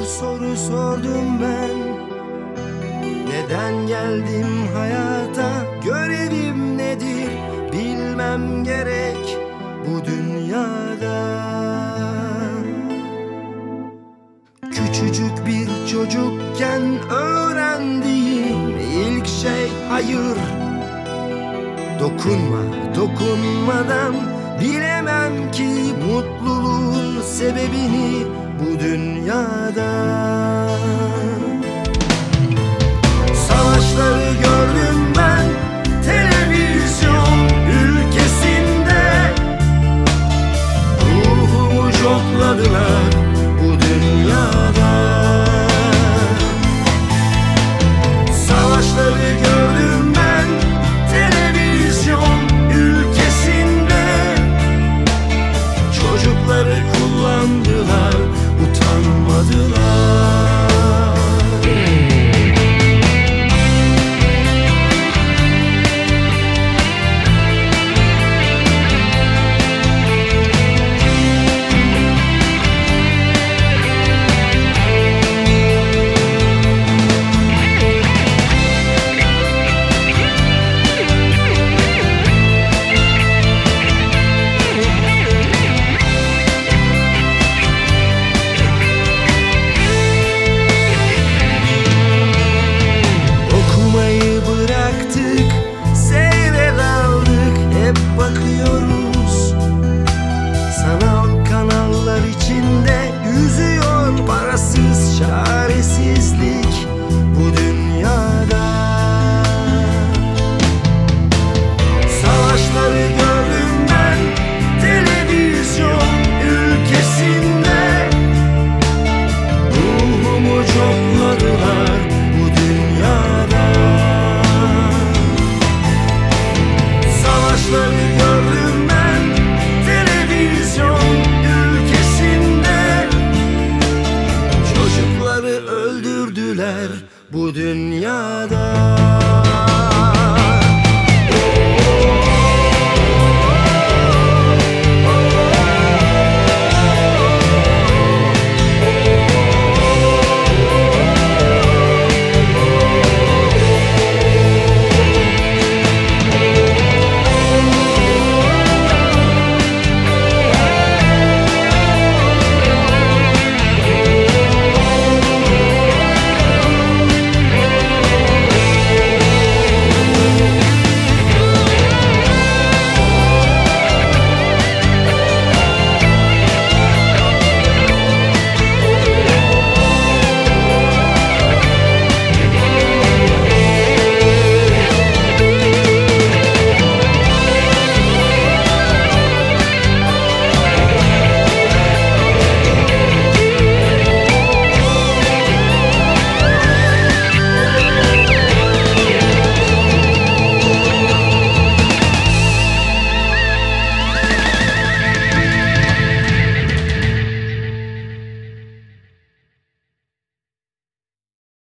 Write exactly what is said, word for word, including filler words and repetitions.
soru sordum ben. Neden geldim hayata, görevim nedir, bilmem gerek bu dünyada. Küçücük bir çocukken öğrendiğim ilk şey hayır. Dokunma, dokunmadan bilemem ki mutluluğun sebebini bu dünyada. Savaşları gördüm ben televizyon ülkesinde. Ruhumu cokladılar bu dünyada. Savaşları gördüm ben televizyon ülkesinde. Çocukları kullandılar, utanmadılar. Bakıyoruz, sanal kanallar içinde yüzüyor parasız çaresizlik bu dünyada. Savaşları gördüm ben televizyon ülkesinde. Ruhumu cokladılar bu dünyada. Savaşları gördüm ben televizyon ülkesinde. Çocukları öldürdüler bu dünyada.